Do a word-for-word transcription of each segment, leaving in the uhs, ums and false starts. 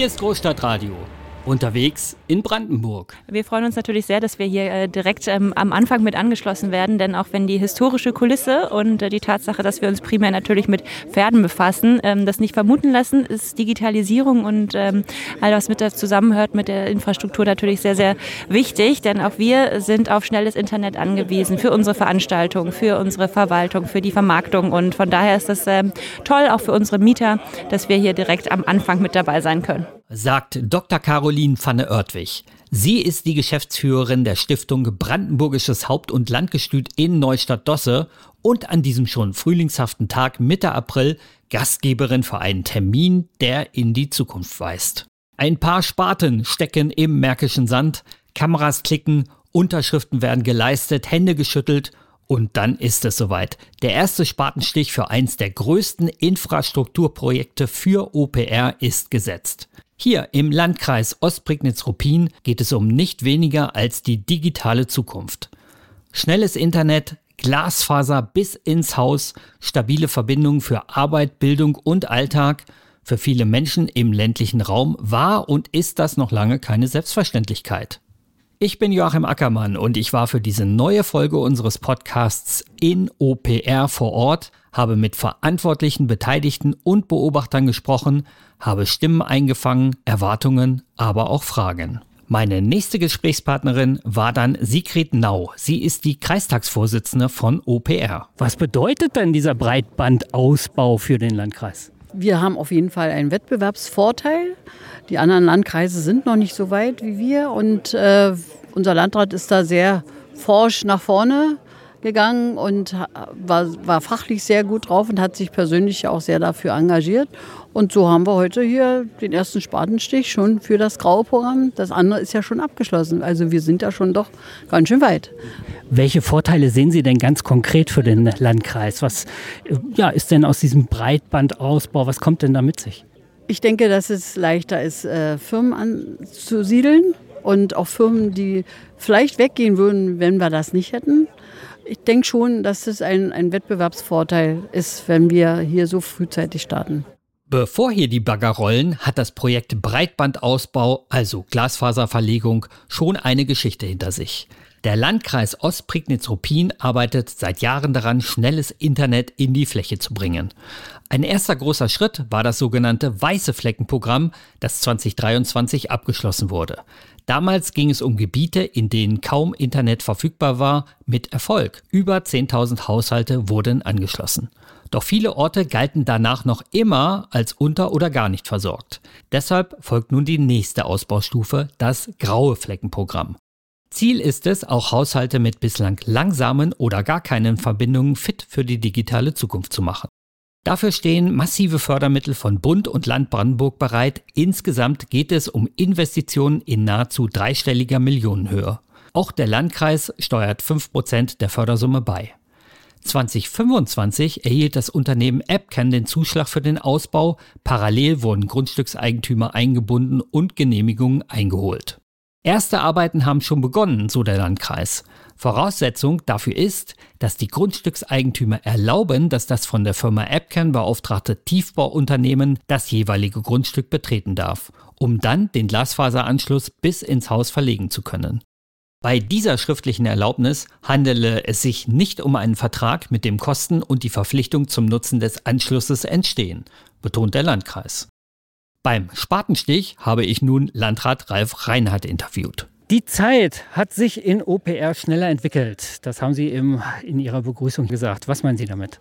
Hier ist Großstadtradio. Unterwegs in Brandenburg. Wir freuen uns natürlich sehr, dass wir hier äh, direkt ähm, am Anfang mit angeschlossen werden, denn auch wenn die historische Kulisse und äh, die Tatsache, dass wir uns primär natürlich mit Pferden befassen, ähm, das nicht vermuten lassen, ist Digitalisierung und ähm, all was mit der zusammenhört mit der Infrastruktur natürlich sehr, sehr wichtig, denn auch wir sind auf schnelles Internet angewiesen für unsere Veranstaltung, für unsere Verwaltung, für die Vermarktung und von daher ist das ähm, toll, auch für unsere Mieter, dass wir hier direkt am Anfang mit dabei sein können. Sagt Doktor Caroline Pfanne-Oertwig. Sie ist die Geschäftsführerin der Stiftung Brandenburgisches Haupt- und Landgestüt in Neustadt-Dosse und an diesem schon frühlingshaften Tag Mitte April Gastgeberin für einen Termin, der in die Zukunft weist. Ein paar Spaten stecken im märkischen Sand, Kameras klicken, Unterschriften werden geleistet, Hände geschüttelt und dann ist es soweit. Der erste Spatenstich für eins der größten Infrastrukturprojekte für O P R ist gesetzt. Hier im Landkreis Ostprignitz-Ruppin geht es um nicht weniger als die digitale Zukunft. Schnelles Internet, Glasfaser bis ins Haus, stabile Verbindungen für Arbeit, Bildung und Alltag. Für viele Menschen im ländlichen Raum war und ist das noch lange keine Selbstverständlichkeit. Ich bin Joachim Ackermann und ich war für diese neue Folge unseres Podcasts in O P R vor Ort, habe mit verantwortlichen Beteiligten und Beobachtern gesprochen, habe Stimmen eingefangen, Erwartungen, aber auch Fragen. Meine nächste Gesprächspartnerin war dann Sigrid Nau. Sie ist die Kreistagsvorsitzende von O P R. Was bedeutet denn dieser Breitbandausbau für den Landkreis? Wir haben auf jeden Fall einen Wettbewerbsvorteil. Die anderen Landkreise sind noch nicht so weit wie wir und äh, unser Landrat ist da sehr forsch nach vorne gegangen und war, war fachlich sehr gut drauf und hat sich persönlich auch sehr dafür engagiert. Und so haben wir heute hier den ersten Spatenstich schon für das graue Programm. Das andere ist ja schon abgeschlossen. Also wir sind da schon doch ganz schön weit. Welche Vorteile sehen Sie denn ganz konkret für den Landkreis? Was ja, ist denn aus diesem Breitbandausbau, was kommt denn da mit sich? Ich denke, dass es leichter ist, äh, Firmen anzusiedeln und auch Firmen, die vielleicht weggehen würden, wenn wir das nicht hätten. Ich denke schon, dass es ein, ein Wettbewerbsvorteil ist, wenn wir hier so frühzeitig starten. Bevor hier die Bagger rollen, hat das Projekt Breitbandausbau, also Glasfaserverlegung, schon eine Geschichte hinter sich. Der Landkreis Ostprignitz-Ruppin arbeitet seit Jahren daran, schnelles Internet in die Fläche zu bringen. Ein erster großer Schritt war das sogenannte Weiße Flecken-Programm, das zwanzig dreiundzwanzig abgeschlossen wurde. Damals ging es um Gebiete, in denen kaum Internet verfügbar war, mit Erfolg. Über zehntausend Haushalte wurden angeschlossen. Doch viele Orte galten danach noch immer als unter- oder gar nicht versorgt. Deshalb folgt nun die nächste Ausbaustufe, das Graue Flecken-Programm. Ziel ist es, auch Haushalte mit bislang langsamen oder gar keinen Verbindungen fit für die digitale Zukunft zu machen. Dafür stehen massive Fördermittel von Bund und Land Brandenburg bereit. Insgesamt geht es um Investitionen in nahezu dreistelliger Millionenhöhe. Auch der Landkreis steuert fünf Prozent der Fördersumme bei. zwanzig fünfundzwanzig erhielt das Unternehmen Epcan den Zuschlag für den Ausbau. Parallel wurden Grundstückseigentümer eingebunden und Genehmigungen eingeholt. Erste Arbeiten haben schon begonnen, so der Landkreis. Voraussetzung dafür ist, dass die Grundstückseigentümer erlauben, dass das von der Firma Epcan beauftragte Tiefbauunternehmen das jeweilige Grundstück betreten darf, um dann den Glasfaseranschluss bis ins Haus verlegen zu können. Bei dieser schriftlichen Erlaubnis handele es sich nicht um einen Vertrag, mit dem Kosten und die Verpflichtung zum Nutzen des Anschlusses entstehen, betont der Landkreis. Beim Spatenstich habe ich nun Landrat Ralf Reinhardt interviewt. Die Zeit hat sich in O P R schneller entwickelt. Das haben Sie im, in Ihrer Begrüßung gesagt. Was meinen Sie damit?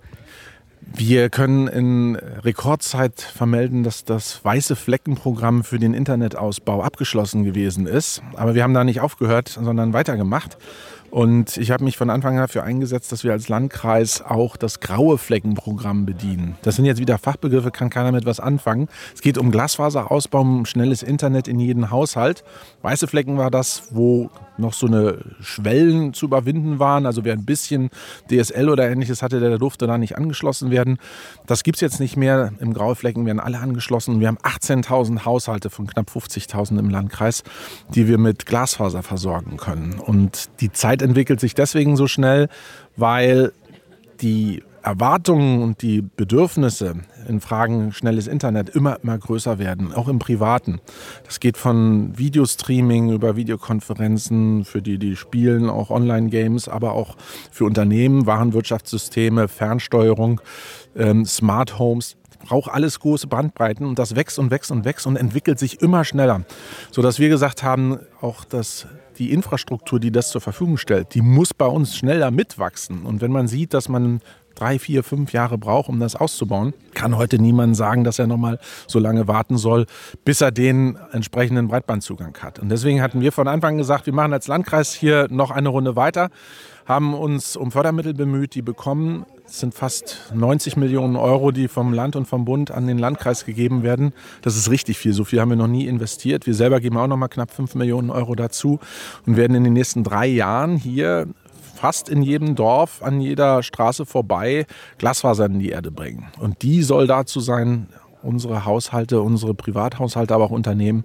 Wir können in Rekordzeit vermelden, dass das Weiße Flecken-Programm für den Internetausbau abgeschlossen gewesen ist. Aber wir haben da nicht aufgehört, sondern weitergemacht. Und ich habe mich von Anfang an dafür eingesetzt, dass wir als Landkreis auch das Graue Flecken-Programm bedienen. Das sind jetzt wieder Fachbegriffe, kann keiner mit was anfangen. Es geht um Glasfaserausbau, um schnelles Internet in jedem Haushalt. Weiße Flecken war das, wo noch so eine Schwellen zu überwinden waren. Also wer ein bisschen D S L oder Ähnliches hatte, der durfte da nicht angeschlossen werden. Das gibt es jetzt nicht mehr. Im Graue Flecken werden alle angeschlossen. Wir haben achtzehntausend Haushalte von knapp fünfzigtausend im Landkreis, die wir mit Glasfaser versorgen können. Und die Zeit entwickelt sich deswegen so schnell, weil die Erwartungen und die Bedürfnisse in Fragen schnelles Internet immer, immer größer werden, auch im Privaten. Das geht von Videostreaming über Videokonferenzen, für die, die spielen, auch Online-Games, aber auch für Unternehmen, Warenwirtschaftssysteme, Fernsteuerung, ähm, Smart Homes. Braucht alles große Bandbreiten und das wächst und wächst und wächst und entwickelt sich immer schneller. Sodass wir gesagt haben, auch dass die Infrastruktur, die das zur Verfügung stellt, die muss bei uns schneller mitwachsen. Und wenn man sieht, dass man drei, vier, fünf Jahre braucht, um das auszubauen, kann heute niemand sagen, dass er nochmal so lange warten soll, bis er den entsprechenden Breitbandzugang hat. Und deswegen hatten wir von Anfang an gesagt, wir machen als Landkreis hier noch eine Runde weiter, haben uns um Fördermittel bemüht, die bekommen. Es sind fast neunzig Millionen Euro, die vom Land und vom Bund an den Landkreis gegeben werden. Das ist richtig viel. So viel haben wir noch nie investiert. Wir selber geben auch noch mal knapp fünf Millionen Euro dazu und werden in den nächsten drei Jahren hier fast in jedem Dorf, an jeder Straße vorbei Glasfaser in die Erde bringen. Und die soll dazu sein, unsere Haushalte, unsere Privathaushalte, aber auch Unternehmen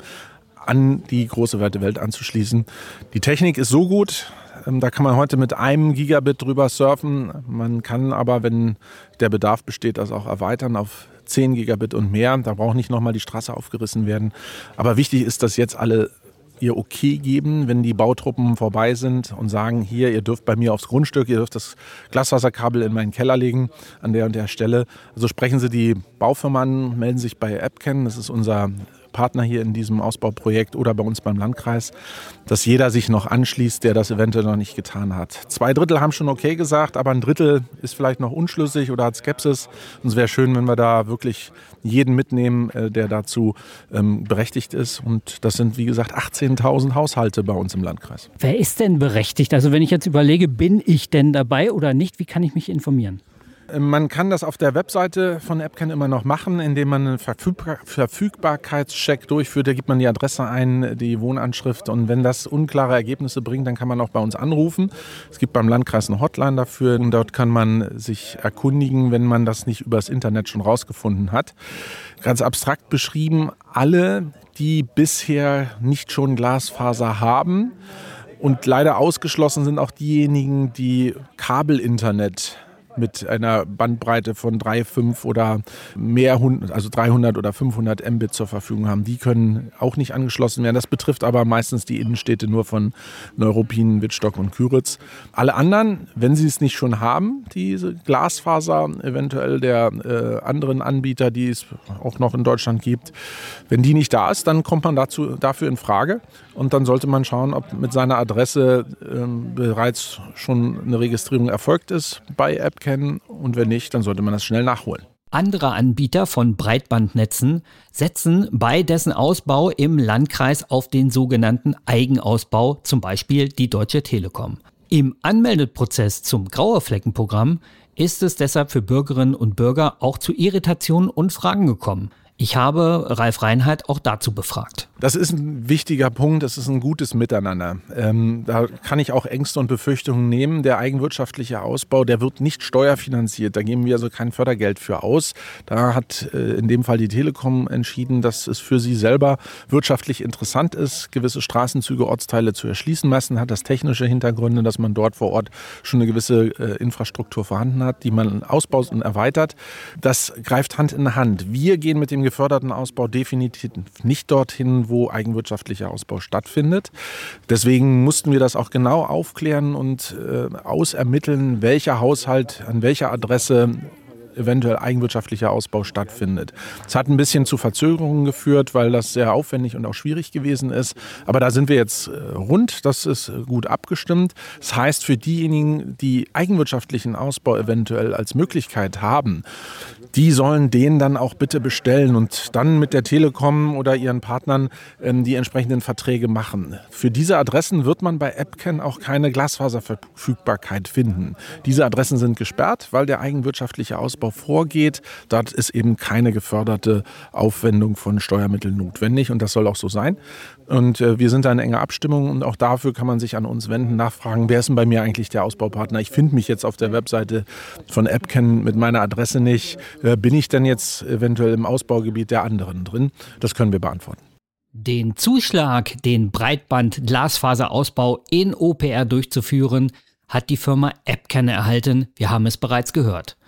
an die große weite Welt anzuschließen. Die Technik ist so gut, da kann man heute mit einem Gigabit drüber surfen. Man kann aber, wenn der Bedarf besteht, das auch erweitern auf zehn Gigabit und mehr. Da braucht nicht nochmal die Straße aufgerissen werden. Aber wichtig ist, dass jetzt alle ihr Okay geben, wenn die Bautruppen vorbei sind und sagen, hier, ihr dürft bei mir aufs Grundstück, ihr dürft das Glasfaserkabel in meinen Keller legen, an der und der Stelle. Also sprechen Sie die Baufirma an, melden sich bei Epken, das ist unser Partner hier in diesem Ausbauprojekt oder bei uns beim Landkreis, dass jeder sich noch anschließt, der das eventuell noch nicht getan hat. Zwei Drittel haben schon okay gesagt, aber ein Drittel ist vielleicht noch unschlüssig oder hat Skepsis. Und es wäre schön, wenn wir da wirklich jeden mitnehmen, der dazu ähm, berechtigt ist. Und das sind, wie gesagt, achtzehntausend Haushalte bei uns im Landkreis. Wer ist denn berechtigt? Also wenn ich jetzt überlege, bin ich denn dabei oder nicht? Wie kann ich mich informieren? Man kann das auf der Webseite von Epken immer noch machen, indem man einen Verfügbar- Verfügbarkeitscheck durchführt. Da gibt man die Adresse ein, die Wohnanschrift und wenn das unklare Ergebnisse bringt, dann kann man auch bei uns anrufen. Es gibt beim Landkreis eine Hotline dafür und dort kann man sich erkundigen, wenn man das nicht übers Internet schon rausgefunden hat. Ganz abstrakt beschrieben, alle, die bisher nicht schon Glasfaser haben und leider ausgeschlossen sind auch diejenigen, die Kabelinternet mit einer Bandbreite von drei, fünf oder mehr, also dreihundert oder fünfhundert Mbit zur Verfügung haben. Die können auch nicht angeschlossen werden. Das betrifft aber meistens die Innenstädte nur von Neuruppin, Wittstock und Küritz. Alle anderen, wenn sie es nicht schon haben, diese Glasfaser eventuell der äh, anderen Anbieter, die es auch noch in Deutschland gibt, wenn die nicht da ist, dann kommt man dazu, dafür in Frage. Und dann sollte man schauen, ob mit seiner Adresse äh, bereits schon eine Registrierung erfolgt ist bei Epken. Und wenn nicht, dann sollte man das schnell nachholen. Andere Anbieter von Breitbandnetzen setzen bei dessen Ausbau im Landkreis auf den sogenannten Eigenausbau, zum Beispiel die Deutsche Telekom. Im Anmeldeprozess zum Graue-Flecken-Programm ist es deshalb für Bürgerinnen und Bürger auch zu Irritationen und Fragen gekommen. Ich habe Ralf Reinhardt auch dazu befragt. Das ist ein wichtiger Punkt, das ist ein gutes Miteinander. Ähm, da kann ich auch Ängste und Befürchtungen nehmen. Der eigenwirtschaftliche Ausbau, der wird nicht steuerfinanziert. Da geben wir also kein Fördergeld für aus. Da hat äh, in dem Fall die Telekom entschieden, dass es für sie selber wirtschaftlich interessant ist, gewisse Straßenzüge, Ortsteile zu erschließen. Meistens hat das technische Hintergründe, dass man dort vor Ort schon eine gewisse äh, Infrastruktur vorhanden hat, die man ausbaut und erweitert. Das greift Hand in Hand. Wir gehen mit dem geförderten Ausbau definitiv nicht dorthin, wo eigenwirtschaftlicher Ausbau stattfindet. Deswegen mussten wir das auch genau aufklären und äh, ausermitteln, welcher Haushalt an welcher Adresse eventuell eigenwirtschaftlicher Ausbau stattfindet. Es hat ein bisschen zu Verzögerungen geführt, weil das sehr aufwendig und auch schwierig gewesen ist. Aber da sind wir jetzt rund, das ist gut abgestimmt. Das heißt, für diejenigen, die eigenwirtschaftlichen Ausbau eventuell als Möglichkeit haben, die sollen den dann auch bitte bestellen und dann mit der Telekom oder ihren Partnern ähm, die entsprechenden Verträge machen. Für diese Adressen wird man bei Epken auch keine Glasfaserverfügbarkeit finden. Diese Adressen sind gesperrt, weil der eigenwirtschaftliche Ausbau vorgeht. Dort ist eben keine geförderte Aufwendung von Steuermitteln notwendig und das soll auch so sein. Und äh, wir sind da in enger Abstimmung und auch dafür kann man sich an uns wenden, nachfragen, wer ist denn bei mir eigentlich der Ausbaupartner? Ich finde mich jetzt auf der Webseite von Epken mit meiner Adresse nicht. Äh, bin ich denn jetzt eventuell im Ausbaugebiet der anderen drin? Das können wir beantworten. Den Zuschlag, den Breitband-Glasfaserausbau in O P R durchzuführen, hat die Firma Epken erhalten. Wir haben es bereits gehört.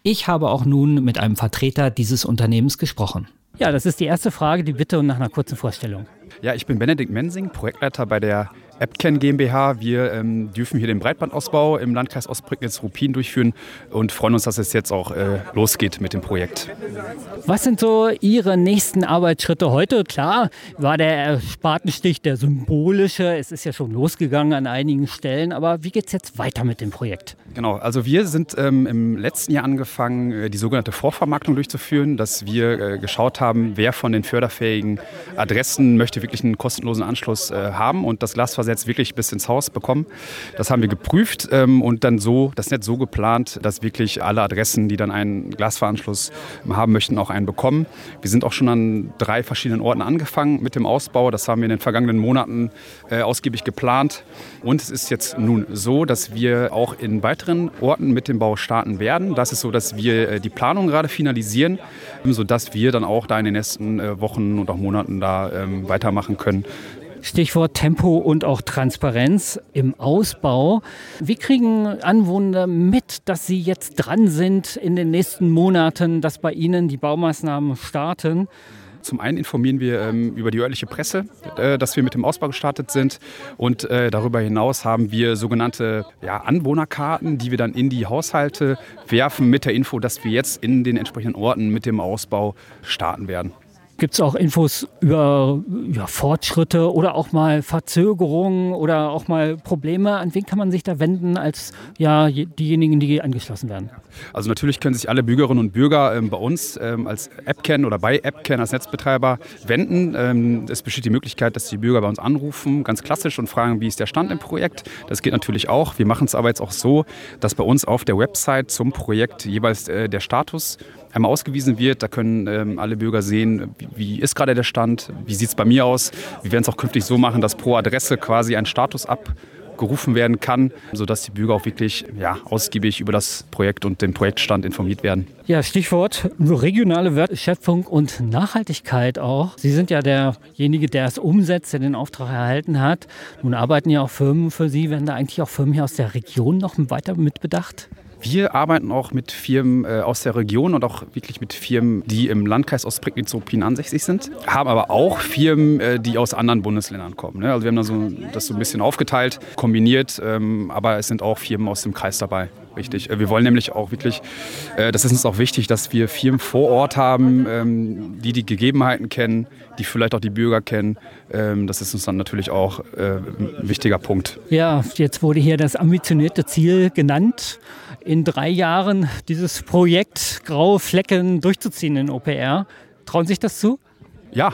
Ich habe auch nun mit einem Vertreter dieses Unternehmens gesprochen. Ja, das ist die erste Frage, die Bitte und nach einer kurzen Vorstellung. Ja, ich bin Benedikt Mensing, Projektleiter bei der Epken GmbH. Wir ähm, dürfen hier den Breitbandausbau im Landkreis Ostprignitz-Ruppin durchführen und freuen uns, dass es jetzt auch äh, losgeht mit dem Projekt. Was sind so Ihre nächsten Arbeitsschritte heute? Klar, war der Spatenstich der symbolische. Es ist ja schon losgegangen an einigen Stellen. Aber wie geht es jetzt weiter mit dem Projekt? Genau, also wir sind ähm, im letzten Jahr angefangen, äh, die sogenannte Vorvermarktung durchzuführen, dass wir äh, geschaut haben, wer von den förderfähigen Adressen möchte wirklich einen kostenlosen Anschluss äh, haben und das Glasfaser jetzt wirklich bis ins Haus bekommen. Das haben wir geprüft ähm, und dann so das Netz so geplant, dass wirklich alle Adressen, die dann einen Glasfaseranschluss haben möchten, auch einen bekommen. Wir sind auch schon an drei verschiedenen Orten angefangen mit dem Ausbau. Das haben wir in den vergangenen Monaten äh, ausgiebig geplant. Und es ist jetzt nun so, dass wir auch in weiteren Orten mit dem Bau starten werden. Das ist so, dass wir äh, die Planung gerade finalisieren, sodass wir dann auch da in den nächsten äh, Wochen und auch Monaten da ähm, weitermachen können. Stichwort Tempo und auch Transparenz im Ausbau. Wie kriegen Anwohner mit, dass sie jetzt dran sind in den nächsten Monaten, dass bei ihnen die Baumaßnahmen starten? Zum einen informieren wir ähm, über die örtliche Presse, äh, dass wir mit dem Ausbau gestartet sind. Und äh, darüber hinaus haben wir sogenannte ja, Anwohnerkarten, die wir dann in die Haushalte werfen mit der Info, dass wir jetzt in den entsprechenden Orten mit dem Ausbau starten werden. Gibt es auch Infos über ja, Fortschritte oder auch mal Verzögerungen oder auch mal Probleme? An wen kann man sich da wenden als ja, diejenigen, die angeschlossen werden? Also natürlich können sich alle Bürgerinnen und Bürger ähm, bei uns ähm, als Epken oder bei Epken als Netzbetreiber wenden. Ähm, es besteht die Möglichkeit, dass die Bürger bei uns anrufen, ganz klassisch, und fragen, wie ist der Stand im Projekt. Das geht natürlich auch. Wir machen es aber jetzt auch so, dass bei uns auf der Website zum Projekt jeweils äh, der Status einmal ausgewiesen wird. Da können ähm, alle Bürger sehen, wie, wie ist gerade der Stand, wie sieht es bei mir aus. Wir werden es auch künftig so machen, dass pro Adresse quasi ein Status abgerufen werden kann, sodass die Bürger auch wirklich ja, ausgiebig über das Projekt und den Projektstand informiert werden. Ja, Stichwort regionale Wertschöpfung und Nachhaltigkeit auch. Sie sind ja derjenige, der es umsetzt, der den Auftrag erhalten hat. Nun arbeiten ja auch Firmen für Sie. Werden da eigentlich auch Firmen hier aus der Region noch weiter mitbedacht? Wir arbeiten auch mit Firmen äh, aus der Region und auch wirklich mit Firmen, die im Landkreis Ostprignitz-Ruppin ansässig sind, haben aber auch Firmen, äh, die aus anderen Bundesländern kommen. Ne? Also wir haben da so, das so ein bisschen aufgeteilt, kombiniert, ähm, aber es sind auch Firmen aus dem Kreis dabei. Richtig. Wir wollen nämlich auch wirklich, äh, das ist uns auch wichtig, dass wir Firmen vor Ort haben, ähm, die die Gegebenheiten kennen, die vielleicht auch die Bürger kennen. Ähm, das ist uns dann natürlich auch äh, ein wichtiger Punkt. Ja, jetzt wurde hier das ambitionierte Ziel genannt, in drei Jahren dieses Projekt Graue Flecken durchzuziehen in O P R. Trauen Sie sich das zu? Ja,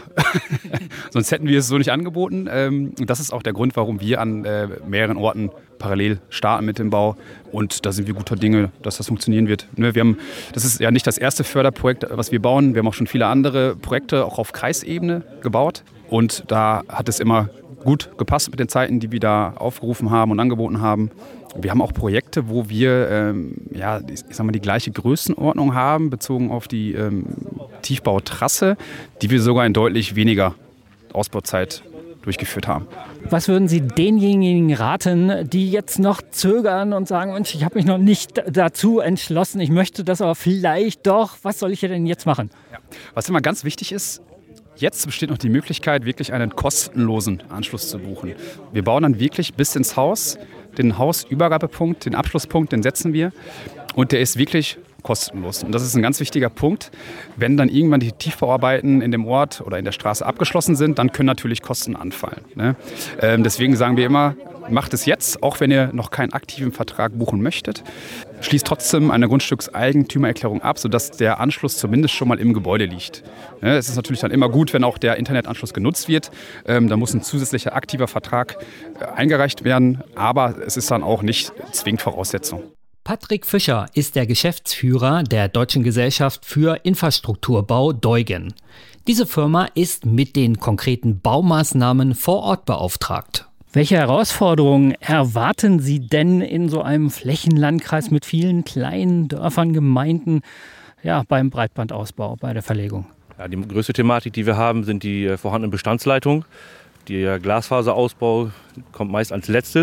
sonst hätten wir es so nicht angeboten. Ähm, das ist auch der Grund, warum wir an äh, mehreren Orten parallel starten mit dem Bau. Und da sind wir guter Dinge, dass das funktionieren wird. Ne, wir haben, das ist ja nicht das erste Förderprojekt, was wir bauen. Wir haben auch schon viele andere Projekte auch auf Kreisebene gebaut. Und da hat es immer gut gepasst mit den Zeiten, die wir da aufgerufen haben und angeboten haben. Wir haben auch Projekte, wo wir ähm, ja, ich sag mal, die gleiche Größenordnung haben, bezogen auf die ähm, Tiefbautrasse, die wir sogar in deutlich weniger Ausbauzeit durchgeführt haben. Was würden Sie denjenigen raten, die jetzt noch zögern und sagen, Mensch, ich habe mich noch nicht dazu entschlossen, ich möchte das aber vielleicht doch, was soll ich denn jetzt machen? Ja. Was immer ganz wichtig ist, jetzt besteht noch die Möglichkeit, wirklich einen kostenlosen Anschluss zu buchen. Wir bauen dann wirklich bis ins Haus. Den Hausübergabepunkt, den Abschlusspunkt, den setzen wir. Und der ist wirklich kostenlos. Und das ist ein ganz wichtiger Punkt. Wenn dann irgendwann die Tiefbauarbeiten in dem Ort oder in der Straße abgeschlossen sind, dann können natürlich Kosten anfallen. Ne? Ähm, deswegen sagen wir immer, macht es jetzt, auch wenn ihr noch keinen aktiven Vertrag buchen möchtet. Schließt trotzdem eine Grundstückseigentümererklärung ab, sodass der Anschluss zumindest schon mal im Gebäude liegt. Ne? Es ist natürlich dann immer gut, wenn auch der Internetanschluss genutzt wird. Ähm, da muss ein zusätzlicher aktiver Vertrag äh, eingereicht werden, aber es ist dann auch nicht zwingend Voraussetzung. Patrick Fischer ist der Geschäftsführer der Deutschen Gesellschaft für Infrastrukturbau Deugen. Diese Firma ist mit den konkreten Baumaßnahmen vor Ort beauftragt. Welche Herausforderungen erwarten Sie denn in so einem Flächenlandkreis mit vielen kleinen Dörfern, Gemeinden, ja, beim Breitbandausbau, bei der Verlegung? Ja, die größte Thematik, die wir haben, sind die vorhandenen Bestandsleitungen. Der Glasfaserausbau kommt meist als letztes.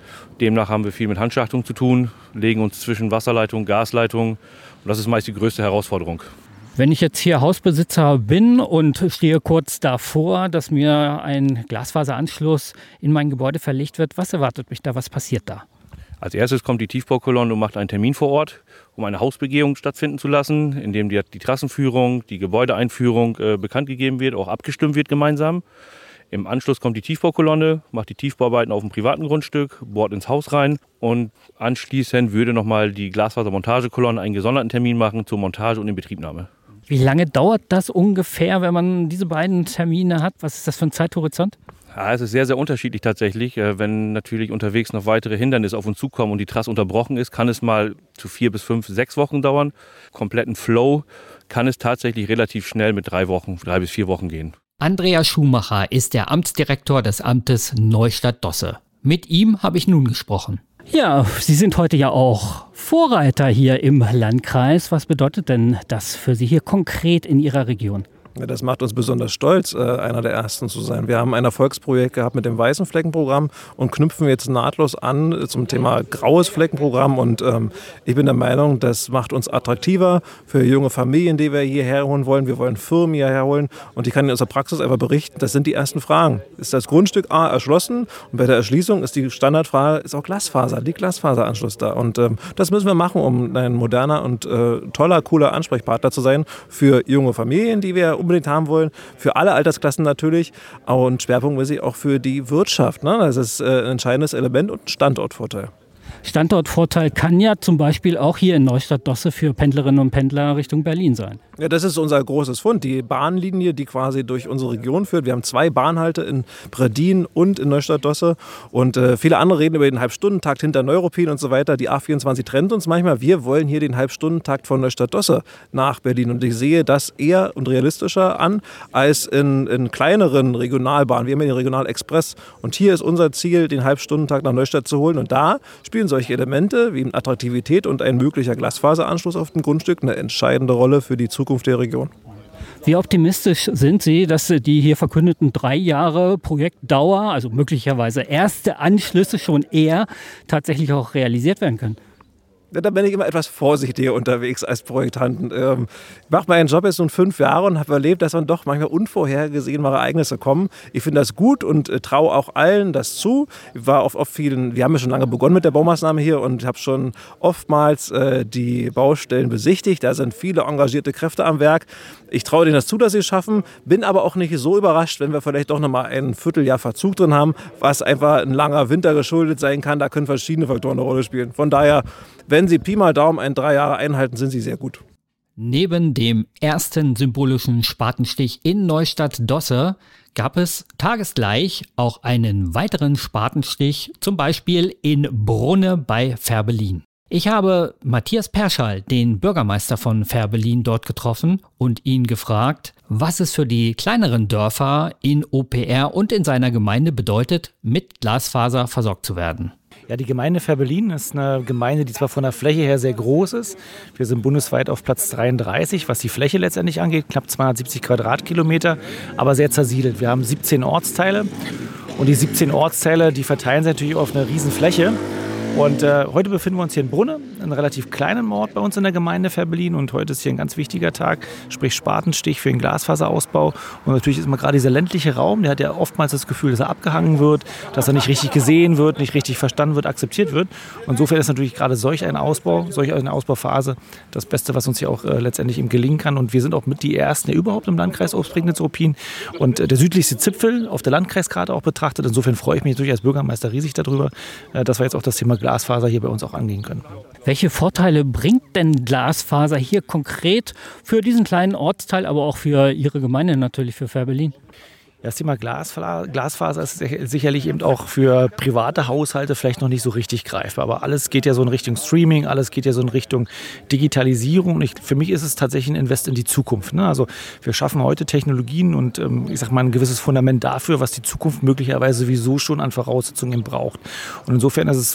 Demnach haben wir viel mit Handschachtung zu tun, legen uns zwischen Wasserleitung, Gasleitung und das ist meist die größte Herausforderung. Wenn ich jetzt hier Hausbesitzer bin und stehe kurz davor, dass mir ein Glasfaseranschluss in mein Gebäude verlegt wird, was erwartet mich da, was passiert da? Als erstes kommt die Tiefbaukolonne und macht einen Termin vor Ort, um eine Hausbegehung stattfinden zu lassen, in dem die, die Trassenführung, die Gebäudeeinführung äh, bekannt gegeben wird, auch abgestimmt wird gemeinsam. Im Anschluss kommt die Tiefbaukolonne, macht die Tiefbauarbeiten auf dem privaten Grundstück, bohrt ins Haus rein und anschließend würde nochmal die Glasfasermontagekolonne einen gesonderten Termin machen zur Montage und Inbetriebnahme. Wie lange dauert das ungefähr, wenn man diese beiden Termine hat? Was ist das für ein Zeithorizont? Ja, es ist sehr, sehr unterschiedlich tatsächlich. Wenn natürlich unterwegs noch weitere Hindernisse auf uns zukommen und die Trasse unterbrochen ist, kann es mal zu vier bis fünf, sechs Wochen dauern. Kompletten Flow kann es tatsächlich relativ schnell mit drei Wochen, drei bis vier Wochen gehen. Andreas Schumacher ist der Amtsdirektor des Amtes Neustadt-Dosse. Mit ihm habe ich nun gesprochen. Ja, Sie sind heute ja auch Vorreiter hier im Landkreis. Was bedeutet denn das für Sie hier konkret in Ihrer Region? Das macht uns besonders stolz, einer der Ersten zu sein. Wir haben ein Erfolgsprojekt gehabt mit dem Weißen Fleckenprogramm und knüpfen jetzt nahtlos an zum Thema Graues Fleckenprogramm. Und ähm, ich bin der Meinung, das macht uns attraktiver für junge Familien, die wir hierher holen wollen. Wir wollen Firmen hierher holen. Und ich kann in unserer Praxis einfach berichten, das sind die ersten Fragen. Ist das Grundstück A erschlossen? Und bei der Erschließung ist die Standardfrage, ist auch Glasfaser, liegt Glasfaseranschluss da? Und ähm, das müssen wir machen, um ein moderner und äh, toller, cooler Ansprechpartner zu sein für junge Familien, die wir unbedingt haben wollen, für alle Altersklassen natürlich und schwerpunktmäßig auch für die Wirtschaft. Ne? Das ist ein entscheidendes Element und ein Standortvorteil. Standortvorteil kann ja zum Beispiel auch hier in Neustadt-Dosse für Pendlerinnen und Pendler Richtung Berlin sein. Ja, das ist unser großes Fund, die Bahnlinie, die quasi durch unsere Region führt. Wir haben zwei Bahnhalte in Bredin und in Neustadt-Dosse und äh, viele andere reden über den Halbstundentakt hinter Neuruppin und so weiter. Die A vierundzwanzig trennt uns manchmal. Wir wollen hier den Halbstundentakt von Neustadt-Dosse nach Berlin und ich sehe das eher und realistischer an als in, in kleineren Regionalbahnen. Wir haben ja den Regionalexpress und hier ist unser Ziel, den Halbstundentakt nach Neustadt zu holen und da spielen solche Elemente wie Attraktivität und ein möglicher Glasfaseranschluss auf dem Grundstück eine entscheidende Rolle für die Zukunft der Region. Wie optimistisch sind Sie, dass die hier verkündeten drei Jahre Projektdauer, also möglicherweise erste Anschlüsse schon eher, tatsächlich auch realisiert werden können? Da bin ich immer etwas vorsichtiger unterwegs als Projektanten. Ich mache meinen Job jetzt nun fünf Jahre und habe erlebt, dass dann doch manchmal unvorhergesehene Ereignisse kommen. Ich finde das gut und traue auch allen das zu. Ich war auf oft vielen, wir haben ja schon lange begonnen mit der Baumaßnahme hier und habe schon oftmals äh, die Baustellen besichtigt. Da sind viele engagierte Kräfte am Werk. Ich traue denen das zu, dass sie es schaffen, bin aber auch nicht so überrascht, wenn wir vielleicht doch noch mal ein Vierteljahr Verzug drin haben, was einfach ein langer Winter geschuldet sein kann. Da können verschiedene Faktoren eine Rolle spielen. Von daher, wenn Sie Pi mal Daumen ein drei Jahre einhalten, sind Sie sehr gut. Neben dem ersten symbolischen Spatenstich in Neustadt-Dosse gab es tagesgleich auch einen weiteren Spatenstich, zum Beispiel in Brunne bei Fährberlin. Ich habe Matthias Perschall, den Bürgermeister von Fährberlin, dort getroffen und ihn gefragt, was es für die kleineren Dörfer in O P R und in seiner Gemeinde bedeutet, mit Glasfaser versorgt zu werden. Ja, die Gemeinde Fährberlin ist eine Gemeinde, die zwar von der Fläche her sehr groß ist. Wir sind bundesweit auf Platz dreiunddreißig, was die Fläche letztendlich angeht, knapp zweihundertsiebzig Quadratkilometer, aber sehr zersiedelt. Wir haben siebzehn Ortsteile und die siebzehn Ortsteile, die verteilen sich natürlich auf eine riesen Fläche. Und äh, heute befinden wir uns hier in Brunne, einem relativ kleinen Ort bei uns in der Gemeinde Fährberlin. Und heute ist hier ein ganz wichtiger Tag, sprich Spatenstich für den Glasfaserausbau. Und natürlich ist immer gerade dieser ländliche Raum, der hat ja oftmals das Gefühl, dass er abgehangen wird, dass er nicht richtig gesehen wird, nicht richtig verstanden wird, akzeptiert wird. Und insofern ist natürlich gerade solch ein Ausbau, solch eine Ausbauphase das Beste, was uns hier auch äh, letztendlich eben gelingen kann. Und wir sind auch mit die Ersten überhaupt im Landkreis Obst-Prignitz-Ruppin und äh, der südlichste Zipfel auf der Landkreiskarte auch betrachtet. Insofern freue ich mich natürlich als Bürgermeister riesig darüber, äh, dass wir jetzt auch das Thema Glasfaser hier bei uns auch angehen können. Welche Vorteile bringt denn Glasfaser hier konkret für diesen kleinen Ortsteil, aber auch für Ihre Gemeinde natürlich, für Fährberlin? Das Thema Glasfaser ist sicherlich eben auch für private Haushalte vielleicht noch nicht so richtig greifbar. Aber alles geht ja so in Richtung Streaming, alles geht ja so in Richtung Digitalisierung. Und ich, für mich ist es tatsächlich ein Invest in die Zukunft. Ne? Also wir schaffen heute Technologien und ähm, ich sag mal ein gewisses Fundament dafür, was die Zukunft möglicherweise sowieso schon an Voraussetzungen braucht. Und insofern ist es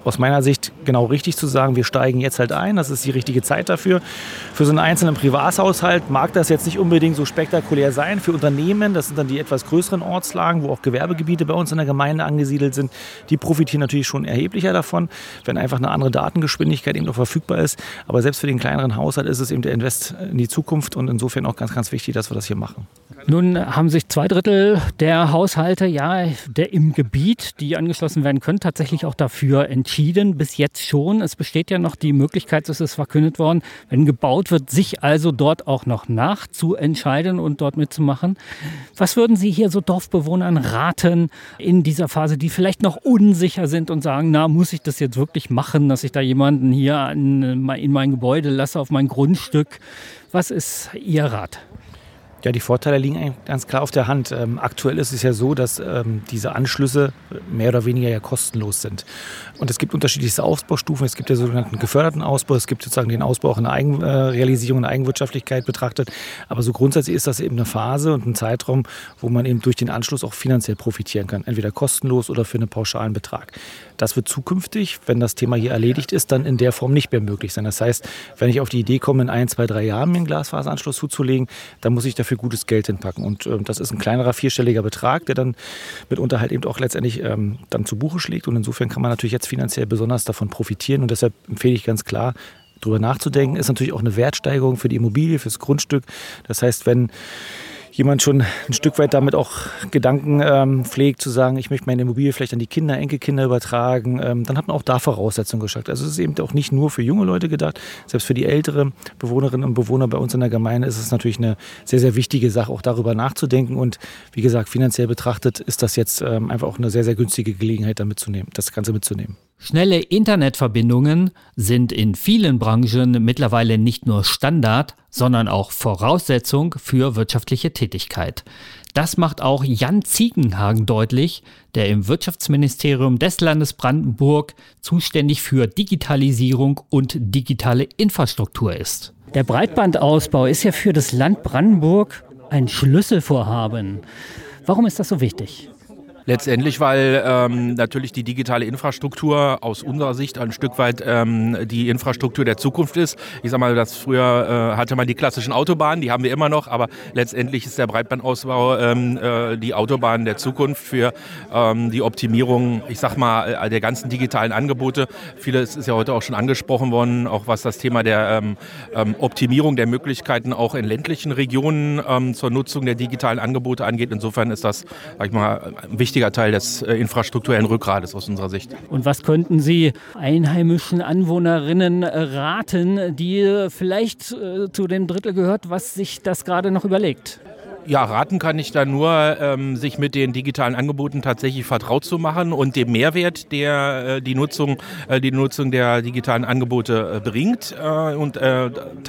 aus meiner Sicht genau richtig zu sagen, wir steigen jetzt halt ein, das ist die richtige Zeit dafür. Für so einen einzelnen Privathaushalt mag das jetzt nicht unbedingt so spektakulär sein. Für Unternehmen, das sind dann die etwas größeren Ortslagen, wo auch Gewerbegebiete bei uns in der Gemeinde angesiedelt sind, die profitieren natürlich schon erheblicher davon, wenn einfach eine andere Datengeschwindigkeit eben noch verfügbar ist. Aber selbst für den kleineren Haushalt ist es eben der Invest in die Zukunft und insofern auch ganz, ganz wichtig, dass wir das hier machen. Nun haben sich zwei Drittel der Haushalte, ja, der im Gebiet, die angeschlossen werden können, tatsächlich auch dafür entschieden. Bis jetzt schon. Es besteht ja noch die Möglichkeit, das ist verkündet worden, wenn gebaut wird, sich also dort auch noch nachzuentscheiden und dort mitzumachen. Was würden Sie hier so Dorfbewohnern raten in dieser Phase, die vielleicht noch unsicher sind und sagen, na, muss ich das jetzt wirklich machen, dass ich da jemanden hier in, in mein Gebäude lasse, auf mein Grundstück? Was ist Ihr Rat? Ja, die Vorteile liegen ganz klar auf der Hand. Ähm, aktuell ist es ja so, dass ähm, diese Anschlüsse mehr oder weniger ja kostenlos sind. Und es gibt unterschiedlichste Ausbaustufen. Es gibt den sogenannten geförderten Ausbau. Es gibt sozusagen den Ausbau auch in der Eigenrealisierung, in der Eigenwirtschaftlichkeit betrachtet. Aber so grundsätzlich ist das eben eine Phase und ein Zeitraum, wo man eben durch den Anschluss auch finanziell profitieren kann. Entweder kostenlos oder für einen pauschalen Betrag. Das wird zukünftig, wenn das Thema hier erledigt ist, dann in der Form nicht mehr möglich sein. Das heißt, wenn ich auf die Idee komme, in ein, zwei, drei Jahren mir einen Glasfaseranschluss zuzulegen, dann muss ich dafür gutes Geld hinpacken. Und äh, das ist ein kleinerer vierstelliger Betrag, der dann mitunter halt eben auch letztendlich ähm, dann zu Buche schlägt. Und insofern kann man natürlich jetzt finanziell besonders davon profitieren. Und deshalb empfehle ich ganz klar, darüber nachzudenken. Ist natürlich auch eine Wertsteigerung für die Immobilie, fürs Grundstück. Das heißt, wenn jemand schon ein Stück weit damit auch Gedanken ähm, pflegt, zu sagen, ich möchte meine Immobilie vielleicht an die Kinder, Enkelkinder übertragen, ähm, dann hat man auch da Voraussetzungen geschafft. Also es ist eben auch nicht nur für junge Leute gedacht, selbst für die ältere Bewohnerinnen und Bewohner bei uns in der Gemeinde ist es natürlich eine sehr, sehr wichtige Sache, auch darüber nachzudenken. Und wie gesagt, finanziell betrachtet ist das jetzt ähm, einfach auch eine sehr, sehr günstige Gelegenheit, da mitzunehmen, das Ganze mitzunehmen. Schnelle Internetverbindungen sind in vielen Branchen mittlerweile nicht nur Standard, sondern auch Voraussetzung für wirtschaftliche Tätigkeit. Das macht auch Jan Ziegenhagen deutlich, der im Wirtschaftsministerium des Landes Brandenburg zuständig für Digitalisierung und digitale Infrastruktur ist. Der Breitbandausbau ist ja für das Land Brandenburg ein Schlüsselvorhaben. Warum ist das so wichtig? Letztendlich, weil ähm, natürlich die digitale Infrastruktur aus unserer Sicht ein Stück weit ähm, die Infrastruktur der Zukunft ist. Ich sag mal, das früher äh, hatte man die klassischen Autobahnen, die haben wir immer noch, aber letztendlich ist der Breitbandausbau ähm, äh, die Autobahn der Zukunft für ähm, die Optimierung, ich sag mal, der ganzen digitalen Angebote. Vieles ist ja heute auch schon angesprochen worden, auch was das Thema der ähm, ähm, Optimierung der Möglichkeiten auch in ländlichen Regionen ähm, zur Nutzung der digitalen Angebote angeht. Insofern ist das, sag ich mal, wichtig. Wichtiger Teil des äh, infrastrukturellen Rückgrates aus unserer Sicht. Und was könnten Sie einheimischen Anwohnerinnen raten, die vielleicht äh, zu dem Drittel gehört, was sich das gerade noch überlegt? Ja, raten kann ich da nur, ähm, sich mit den digitalen Angeboten tatsächlich vertraut zu machen und dem Mehrwert, der äh, die Nutzung, äh, die Nutzung der digitalen Angebote äh, bringt äh, und äh,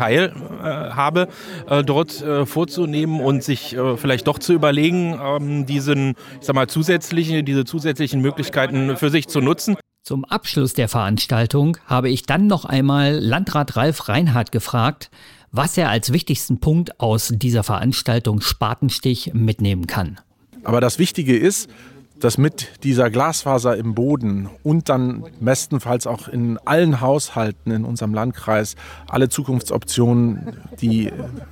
Teilhabe äh, dort äh, vorzunehmen und sich äh, vielleicht doch zu überlegen, ähm, diesen, ich sag mal, zusätzlichen, diese zusätzlichen Möglichkeiten für sich zu nutzen. Zum Abschluss der Veranstaltung habe ich dann noch einmal Landrat Ralf Reinhardt gefragt, was er als wichtigsten Punkt aus dieser Veranstaltung Spatenstich mitnehmen kann. Aber das Wichtige ist, dass mit dieser Glasfaser im Boden und dann bestenfalls auch in allen Haushalten in unserem Landkreis alle Zukunftsoptionen, die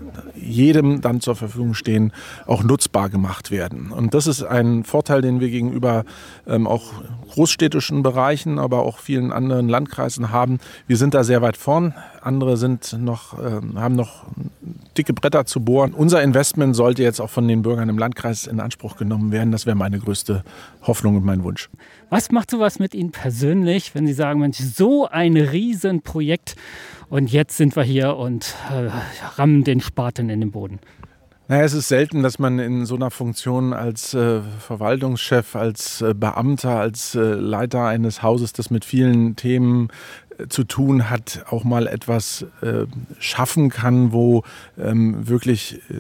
jedem dann zur Verfügung stehen, auch nutzbar gemacht werden. Und das ist ein Vorteil, den wir gegenüber ähm, auch großstädtischen Bereichen, aber auch vielen anderen Landkreisen haben. Wir sind da sehr weit vorn. Andere sind noch, äh, haben noch dicke Bretter zu bohren. Unser Investment sollte jetzt auch von den Bürgern im Landkreis in Anspruch genommen werden. Das wäre meine größte Hoffnung und mein Wunsch. Was macht sowas mit Ihnen persönlich, wenn Sie sagen, Mensch, so ein Riesenprojekt und jetzt sind wir hier und äh, rammen den Spaten in den Boden? Naja, es ist selten, dass man in so einer Funktion als äh, Verwaltungschef, als äh, Beamter, als äh, Leiter eines Hauses, das mit vielen Themen äh, zu tun hat, auch mal etwas äh, schaffen kann, wo ähm, wirklich äh,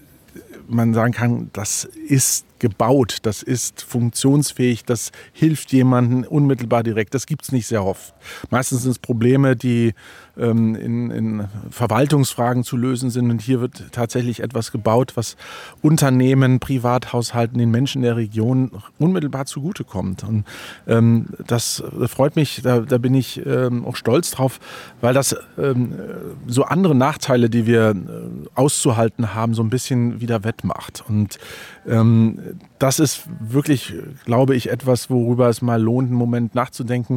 man sagen kann, das ist gebaut, das ist funktionsfähig, das hilft jemandem unmittelbar direkt. Das gibt es nicht sehr oft. Meistens sind es Probleme, die ähm, in, in Verwaltungsfragen zu lösen sind. Und hier wird tatsächlich etwas gebaut, was Unternehmen, Privathaushalten, den Menschen der Region unmittelbar zugutekommt. Und ähm, das freut mich, da, da bin ich ähm, auch stolz drauf, weil das ähm, so andere Nachteile, die wir äh, auszuhalten haben, so ein bisschen wieder wettmacht. Und ähm, das ist wirklich, glaube ich, etwas, worüber es mal lohnt, einen Moment nachzudenken.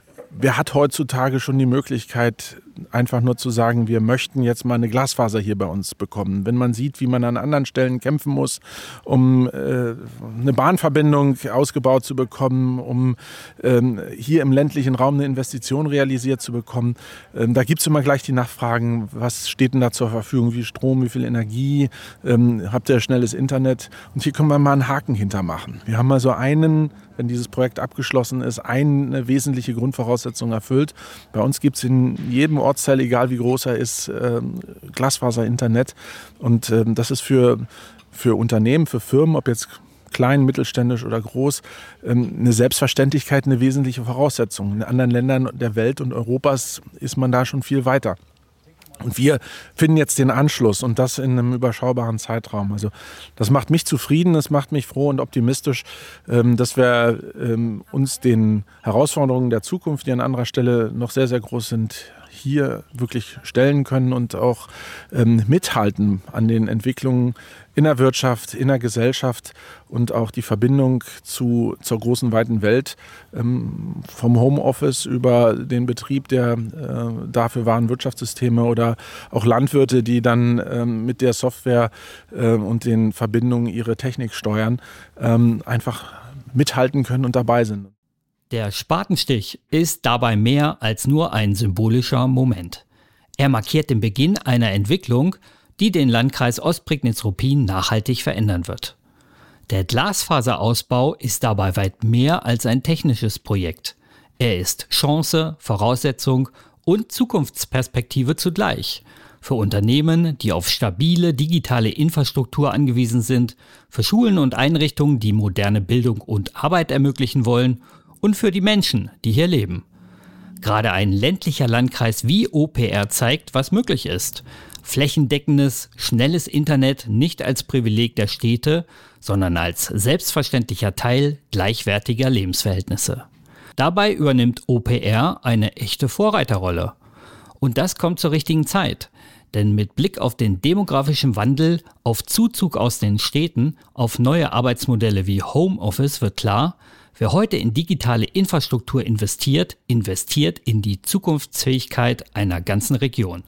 Wer hat heutzutage schon die Möglichkeit, einfach nur zu sagen, wir möchten jetzt mal eine Glasfaser hier bei uns bekommen? Wenn man sieht, wie man an anderen Stellen kämpfen muss, um äh, eine Bahnverbindung ausgebaut zu bekommen, um ähm, hier im ländlichen Raum eine Investition realisiert zu bekommen, ähm, da gibt es immer gleich die Nachfragen, was steht denn da zur Verfügung, wie Strom, wie viel Energie, ähm, habt ihr schnelles Internet? Und hier können wir mal einen Haken hintermachen. Wir haben also einen, wenn dieses Projekt abgeschlossen ist, eine wesentliche Grundvoraussetzung erfüllt. Bei uns gibt es in jedem Ortsteil, egal wie groß er ist, Glasfaser-Internet. Und das ist für, für Unternehmen, für Firmen, ob jetzt klein, mittelständisch oder groß, eine Selbstverständlichkeit, eine wesentliche Voraussetzung. In anderen Ländern der Welt und Europas ist man da schon viel weiter. Und wir finden jetzt den Anschluss und das in einem überschaubaren Zeitraum. Also das macht mich zufrieden, das macht mich froh und optimistisch, dass wir uns den Herausforderungen der Zukunft, die an anderer Stelle noch sehr, sehr groß sind, hier wirklich stellen können und auch ähm, mithalten an den Entwicklungen in der Wirtschaft, in der Gesellschaft und auch die Verbindung zu, zur großen, weiten Welt, ähm, vom Homeoffice über den Betrieb der äh, dafür wahren Wirtschaftssysteme oder auch Landwirte, die dann ähm, mit der Software äh, und den Verbindungen ihre Technik steuern, ähm, einfach mithalten können und dabei sind. Der Spatenstich ist dabei mehr als nur ein symbolischer Moment. Er markiert den Beginn einer Entwicklung, die den Landkreis Ostprignitz-Ruppin nachhaltig verändern wird. Der Glasfaserausbau ist dabei weit mehr als ein technisches Projekt. Er ist Chance, Voraussetzung und Zukunftsperspektive zugleich. Für Unternehmen, die auf stabile digitale Infrastruktur angewiesen sind, für Schulen und Einrichtungen, die moderne Bildung und Arbeit ermöglichen wollen, und für die Menschen, die hier leben. Gerade ein ländlicher Landkreis wie O P R zeigt, was möglich ist. Flächendeckendes, schnelles Internet nicht als Privileg der Städte, sondern als selbstverständlicher Teil gleichwertiger Lebensverhältnisse. Dabei übernimmt O P R eine echte Vorreiterrolle. Und das kommt zur richtigen Zeit. Denn mit Blick auf den demografischen Wandel, auf Zuzug aus den Städten, auf neue Arbeitsmodelle wie Homeoffice wird klar, wer heute in digitale Infrastruktur investiert, investiert in die Zukunftsfähigkeit einer ganzen Region.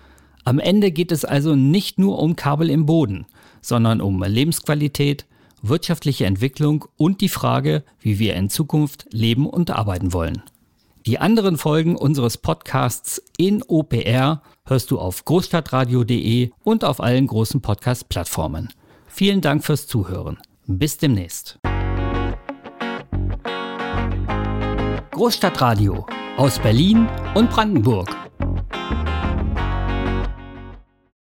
Am Ende geht es also nicht nur um Kabel im Boden, sondern um Lebensqualität, wirtschaftliche Entwicklung und die Frage, wie wir in Zukunft leben und arbeiten wollen. Die anderen Folgen unseres Podcasts in O P R hörst du auf großstadtradio punkt de und auf allen großen Podcast-Plattformen. Vielen Dank fürs Zuhören. Bis demnächst. Großstadtradio aus Berlin und Brandenburg.